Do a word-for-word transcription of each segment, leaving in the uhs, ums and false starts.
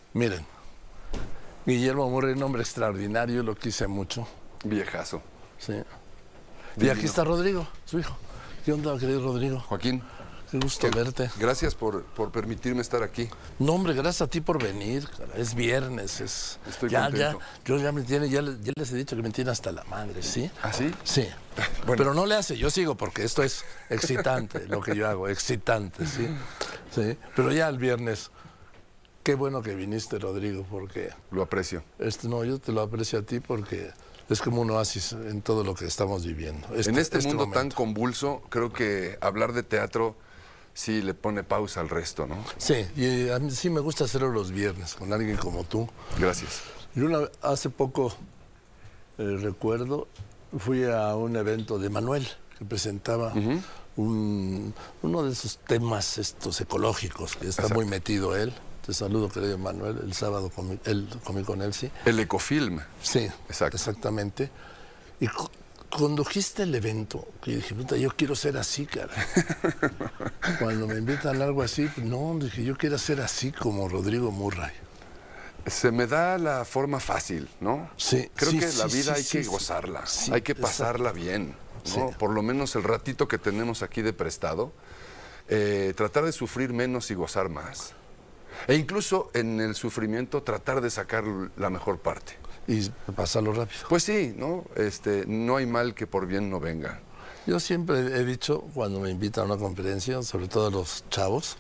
Miren, Guillermo Murray, un hombre extraordinario, lo quise mucho. Viejazo. Sí. Y Divino. aquí está Rodrigo, su hijo. ¿Qué onda, querido Rodrigo? Joaquín, Qué gusto qué- verte. gracias por, por permitirme estar aquí. No, hombre, gracias a ti por venir. Cara. Es viernes, es... Estoy ya, contento. ya, yo ya me tiene, ya, le- ya les he dicho que me tiene hasta la madre, ¿sí? ¿Ah, sí? Sí. Bueno. Pero no le hace, yo sigo porque esto es excitante, lo que yo hago, excitante, ¿sí? Sí. Pero ya el viernes, qué bueno que viniste, Rodrigo, porque... Lo aprecio. Este, no, yo te lo aprecio a ti porque es como un oasis en todo lo que estamos viviendo. en este, mundo tan momento. convulso, creo que hablar de teatro sí le pone pausa al resto, ¿no? Sí, y a mí sí me gusta hacerlo los viernes con alguien como tú. Gracias. Yo una, hace poco, eh, recuerdo, fui a un evento de Manuel que presentaba Ujú. un, uno de esos temas estos ecológicos que está Exacto. muy metido él. Te saludo, querido Manuel. El sábado comí, él, comí con él, sí. El ecofilm. Sí, Exacto. exactamente. Y co- condujiste el evento, que yo dije, puta, yo quiero ser así, cara. Cuando me invitan a algo así, no, dije, yo quiero ser así como Rodrigo Murray. Se me da la forma fácil, ¿no? Sí, Creo sí, que la sí, vida sí, hay sí, que sí. gozarla, Sí, hay que exacto. pasarla bien, ¿no? Sí. Por lo menos el ratito que tenemos aquí de prestado, eh, tratar de sufrir menos y gozar más. E incluso en el sufrimiento tratar de sacar la mejor parte. Y pasarlo rápido. Pues sí, ¿no? Este, no hay mal que por bien no venga. Yo siempre he dicho, cuando me invitan a una conferencia, sobre todo a los chavos,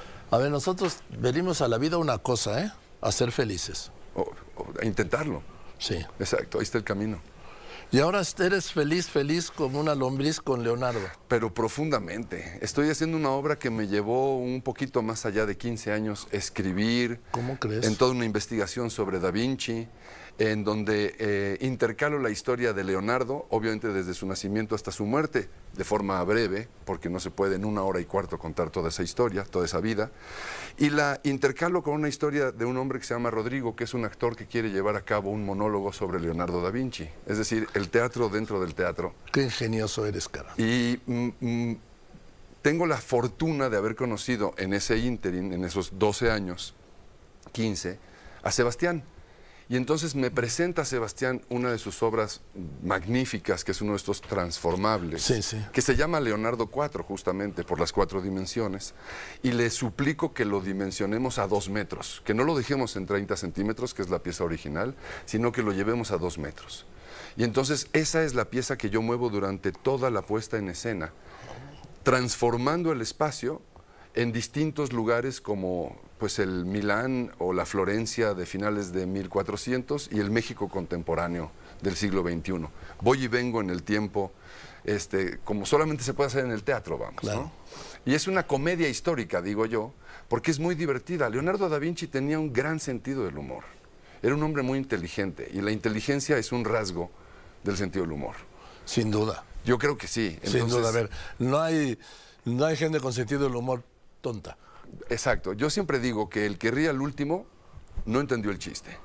a ver, nosotros venimos a la vida una cosa, ¿eh? A ser felices. O, o a intentarlo. Sí. Exacto, ahí está el camino. Y ahora eres feliz, feliz como una lombriz con Leonardo. Pero profundamente. Estoy haciendo una obra que me llevó un poquito más allá de quince años, escribir. ¿Cómo crees? En toda una investigación sobre Da Vinci, en donde eh, intercalo la historia de Leonardo, obviamente desde su nacimiento hasta su muerte, de forma breve, porque no se puede en una hora y cuarto contar toda esa historia, toda esa vida, y la intercalo con una historia de un hombre que se llama Rodrigo, que es un actor que quiere llevar a cabo un monólogo sobre Leonardo da Vinci, es decir, el teatro dentro del teatro. Qué ingenioso eres, cara. Y mm, mm, tengo la fortuna de haber conocido en ese ínterin, en esos doce años, quince, a Sebastián. Y entonces me presenta a Sebastián una de sus obras magníficas, que es uno de estos transformables, Sí, sí. que se llama Leonardo cuatro, justamente, por las cuatro dimensiones. Y le suplico que lo dimensionemos a dos metros, que no lo dejemos en treinta centímetros, que es la pieza original, sino que lo llevemos a dos metros. Y entonces esa es la pieza que yo muevo durante toda la puesta en escena, transformando el espacio en distintos lugares como pues el Milán o la Florencia de finales de mil cuatrocientos y el México contemporáneo del siglo veintiuno. Voy y vengo en el tiempo, este, como solamente se puede hacer en el teatro, vamos, Claro. ¿no? Y es una comedia histórica, digo yo, porque es muy divertida. Leonardo da Vinci tenía un gran sentido del humor. Era un hombre muy inteligente y la inteligencia es un rasgo del sentido del humor. Sin duda. Yo creo que sí. Sin Entonces, duda. A ver, no hay, no hay gente con sentido del humor tonta. exacto. Yo siempre digo que el que ríe al último no entendió el chiste.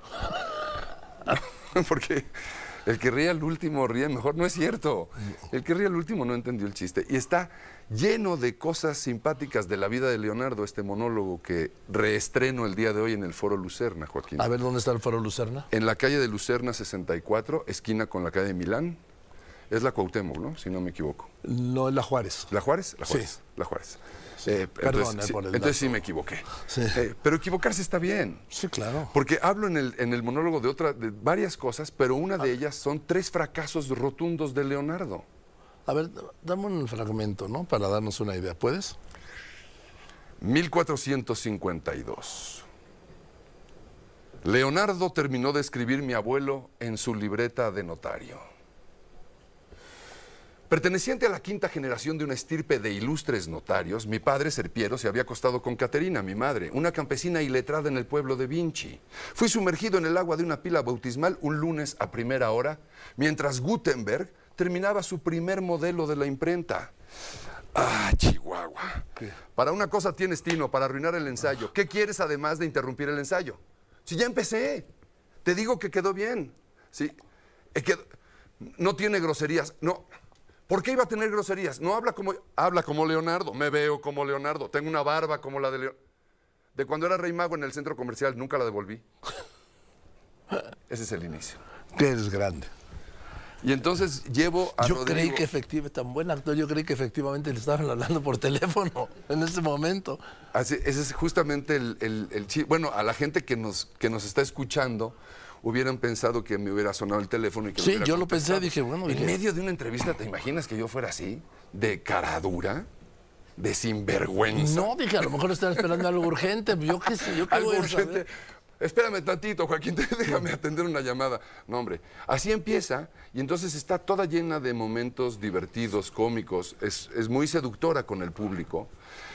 Porque el que ríe al último ríe mejor. No es cierto. El que ríe al último no entendió el chiste. Y está lleno de cosas simpáticas de la vida de Leonardo, este monólogo que reestreno el día de hoy en el Foro Lucerna, Joaquín. A ver, ¿dónde está el Foro Lucerna? En la calle de Lucerna sesenta y cuatro, esquina con la calle de Milán. Es la Cuauhtémoc, ¿no? Si no me equivoco. No, es la Juárez. ¿La Juárez? La Sí. Juárez. La Juárez. Eh, Perdón, entonces, eh, sí, por el entonces sí dato. me equivoqué. Sí. Eh, pero equivocarse está bien. Sí, claro. Porque hablo en el, en el monólogo de, otra, de varias cosas, pero una de ellas son tres fracasos rotundos de Leonardo. A ver, dame un fragmento, ¿no? Para darnos una idea. ¿Puedes? mil cuatrocientos cincuenta y dos. Leonardo terminó de escribir mi abuelo en su libreta de notario. Perteneciente a la quinta generación de una estirpe de ilustres notarios, mi padre, Serpiero, se había acostado con Caterina, mi madre, una campesina iletrada en el pueblo de Vinci. Fui sumergido en el agua de una pila bautismal un lunes a primera hora, mientras Gutenberg terminaba su primer modelo de la imprenta. ¡Ah, Chihuahua! ¿Qué? Para una cosa tienes tino, para arruinar el ensayo. ¿Qué quieres además de interrumpir el ensayo? Si ya empecé, te digo que quedó bien. Sí, eh, quedó- no tiene groserías, no. ¿Por qué iba a tener groserías? No habla como, habla como Leonardo, me veo como Leonardo, tengo una barba como la de Leonardo. de cuando era Rey Mago en el centro comercial, nunca la devolví. Ese es el inicio. Que eres grande. Y entonces llevo a Yo Rodrigo... creí que efectivamente, tan buen actor, yo creí que efectivamente le estaban hablando por teléfono en ese momento. Así, ese es justamente el, el, el chi- Bueno, a la gente que nos, que nos está escuchando, hubieran pensado que me hubiera sonado el teléfono y que me Sí, hubiera yo lo pensé, contestado. dije, bueno... En dije, medio de una entrevista, ¿te imaginas que yo fuera así? De cara dura, de sinvergüenza. no, dije, a lo mejor están esperando algo urgente, yo qué sé, yo qué Algo voy a urgente. saber. Espérame tantito, Joaquín, déjame atender una llamada. No, hombre, así empieza y entonces está toda llena de momentos divertidos, cómicos, es, es muy seductora con el público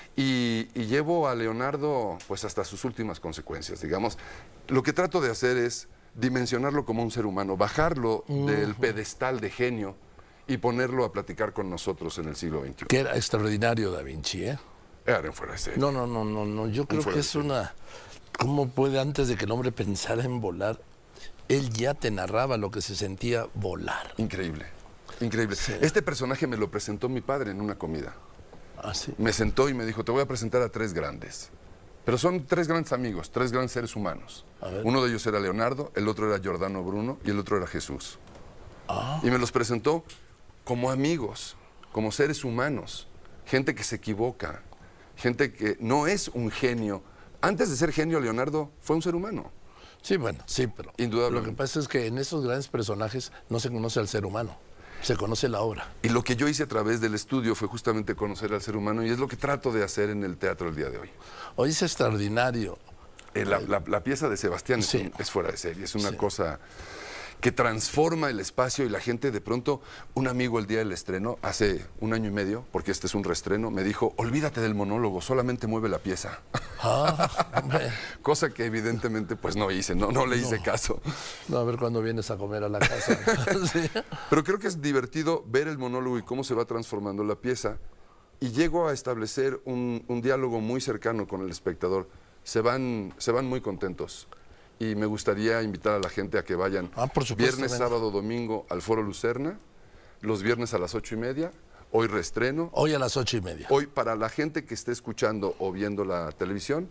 y, y llevo a Leonardo pues hasta sus últimas consecuencias, digamos. Lo que trato de hacer es dimensionarlo como un ser humano, bajarlo uh-huh. del pedestal de genio y ponerlo a platicar con nosotros en el siglo veintiuno. Que era extraordinario Da Vinci, ¿eh? Era en fuera de serie. No, no, no, no, no, yo creo que es una... ¿Cómo puede, antes de que el hombre pensara en volar, él ya te narraba lo que se sentía volar? Increíble, increíble. Sí. Este personaje me lo presentó mi padre en una comida. ¿Ah, sí? Me sentó y me dijo, te voy a presentar a tres grandes. Pero son tres grandes amigos, tres grandes seres humanos. Uno de ellos era Leonardo, el otro era Giordano Bruno y el otro era Jesús. Ah. Y me los presentó como amigos, como seres humanos, gente que se equivoca, gente que no es un genio. Antes de ser genio, Leonardo fue un ser humano. Sí, bueno, sí, pero lo que pasa es que en esos grandes personajes no se conoce al ser humano, se conoce la obra. Y lo que yo hice a través del estudio fue justamente conocer al ser humano y es lo que trato de hacer en el teatro el día de hoy. Hoy es extraordinario. Eh, la, la, la pieza de Sebastián sí. es, un, es fuera de serie, es una sí. cosa que transforma el espacio y la gente de pronto, un amigo el día del estreno, hace un año y medio, porque este es un reestreno, me dijo, olvídate del monólogo, solamente mueve la pieza. Ah, cosa que evidentemente pues no hice, no, no le hice no. caso. No, a ver cuándo vienes a comer a la casa. Sí. Pero creo que es divertido ver el monólogo y cómo se va transformando la pieza y llego a establecer un, un diálogo muy cercano con el espectador. Se van, se van muy contentos. Y me gustaría invitar a la gente a que vayan ah, por supuesto, viernes, ven. sábado, domingo al Foro Lucerna, los viernes a las ocho y media, hoy reestreno. Hoy a las ocho y media. Hoy para la gente que esté escuchando o viendo la televisión,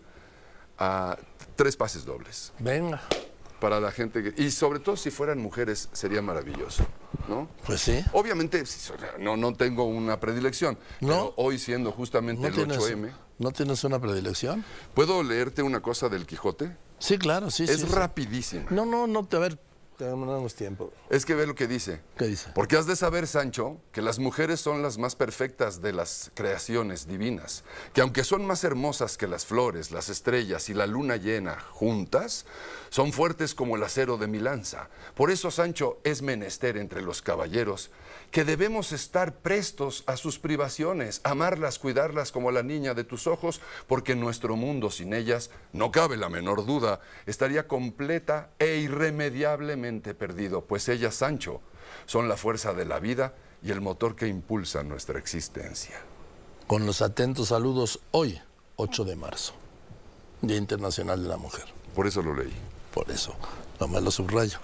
a tres pases dobles. Venga. Para la gente que, y sobre todo si fueran mujeres sería maravilloso, ¿no? Pues sí. Obviamente no, no tengo una predilección, ¿no? Pero hoy siendo justamente ¿No el tienes, ocho eme. ¿No tienes una predilección? ¿Puedo leerte una cosa del Quijote? Sí, claro, sí, es sí. Es rapidísima. No, no, no, a ver, tenemos tiempo. Es que ve lo que dice. ¿Qué dice? Porque has de saber, Sancho, que las mujeres son las más perfectas de las creaciones divinas, que aunque son más hermosas que las flores, las estrellas y la luna llena juntas, son fuertes como el acero de mi lanza. Por eso, Sancho, es menester entre los caballeros que debemos estar prestos a sus privaciones, amarlas, cuidarlas como la niña de tus ojos, porque en nuestro mundo sin ellas, no cabe la menor duda, estaría completa e irremediablemente perdido, pues ellas, Sancho, son la fuerza de la vida y el motor que impulsa nuestra existencia. Con los atentos saludos hoy, ocho de marzo, Día Internacional de la Mujer. Por eso lo leí. Por eso, nomás lo subrayo.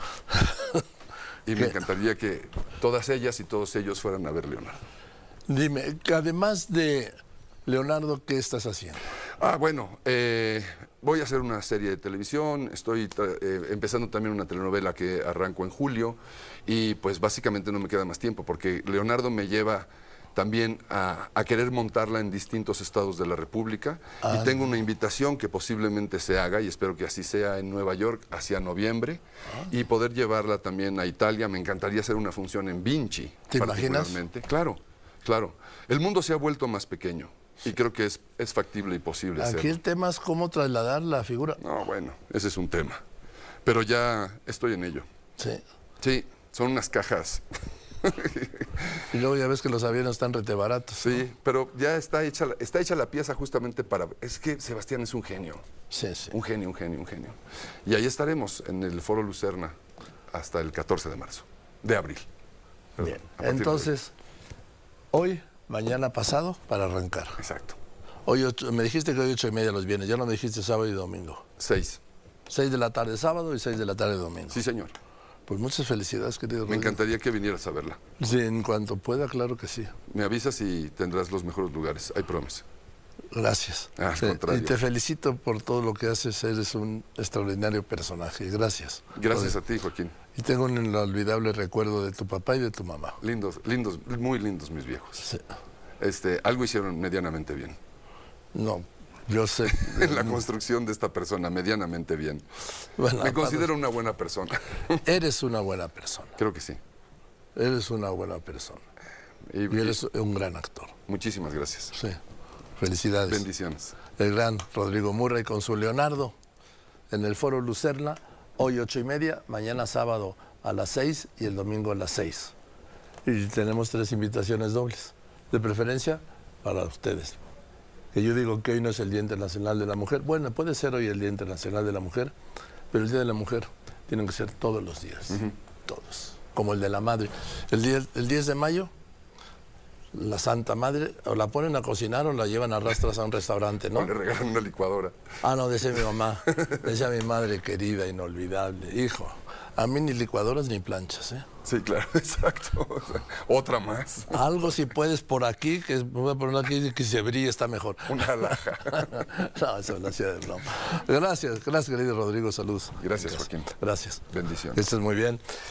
Y me encantaría que todas ellas y todos ellos fueran a ver Leonardo. Dime, además de Leonardo, ¿qué estás haciendo? Ah, bueno, eh, voy a hacer una serie de televisión, estoy eh, empezando también una telenovela que arranco en julio y pues básicamente no me queda más tiempo porque Leonardo me lleva también a, a querer montarla en distintos estados de la República ah, y tengo una invitación que posiblemente se haga y espero que así sea en Nueva York hacia noviembre ah. y poder llevarla también a Italia. Me encantaría hacer una función en Vinci. ¿Te imaginas? Claro, claro. El mundo se ha vuelto más pequeño sí. y creo que es, es factible y posible Aquí hacerlo. el tema es cómo trasladar la figura. No, bueno, ese es un tema. Pero ya estoy en ello. Sí. Sí, son unas cajas... Y luego ya ves que los aviones están rete baratos. Sí, ¿no? Pero ya está hecha, está hecha la pieza justamente para... Es que Sebastián es un genio. Sí, sí. Un genio, un genio, un genio. Y ahí estaremos en el Foro Lucerna hasta el catorce de marzo, de abril. Bien, entonces, hoy, mañana, pasado, para arrancar. Exacto. Hoy ocho, me dijiste que hoy ocho y media los viernes, ya no me dijiste sábado y domingo. Seis. Seis de la tarde sábado y seis de la tarde domingo. Sí, señor. Pues muchas felicidades, querido Me Rodrigo. encantaría que vinieras a verla. Sí, en cuanto pueda, claro que sí. Me avisas y tendrás los mejores lugares, I promise. Gracias. Al Sí, contrario. y te felicito por todo lo que haces. Eres un extraordinario personaje. Gracias. Gracias Joder. a ti, Joaquín. Y tengo un inolvidable recuerdo de tu papá y de tu mamá. Lindos, lindos, muy lindos mis viejos. Sí. Este, algo hicieron medianamente bien. No, yo sé. En la construcción de esta persona, medianamente bien. Bueno, Me considero una buena persona. Eres una buena persona. Creo que sí. Eres una buena persona. Y, Y eres un gran actor. Muchísimas gracias. Sí. Felicidades. Bendiciones. El gran Rodrigo Murray con su Leonardo en el Foro Lucerna, hoy ocho y media, mañana sábado a las seis y el domingo a las seis. Y tenemos tres invitaciones dobles, de preferencia para ustedes. Que yo digo que hoy no es el Día Internacional de la Mujer. Bueno, puede ser hoy el Día Internacional de la Mujer, pero el Día de la Mujer tiene que ser todos los días, uh-huh. todos, como el de la Madre. El, día, el diez de mayo, la Santa Madre, o la ponen a cocinar o la llevan a rastras a un restaurante, ¿no? O le regalan una licuadora. Ah, no, decía mi mamá, decía mi madre querida, inolvidable. Hijo, a mí ni licuadoras ni planchas, ¿eh? Sí, claro, exacto. O sea, otra más. Algo si puedes por aquí, que me voy a poner aquí, que se brille está mejor. Una alhaja. No, eso lo hacía de broma. Gracias, gracias querido Rodrigo, salud. Gracias, Joaquín. Gracias. Bendiciones. Que estés muy bien.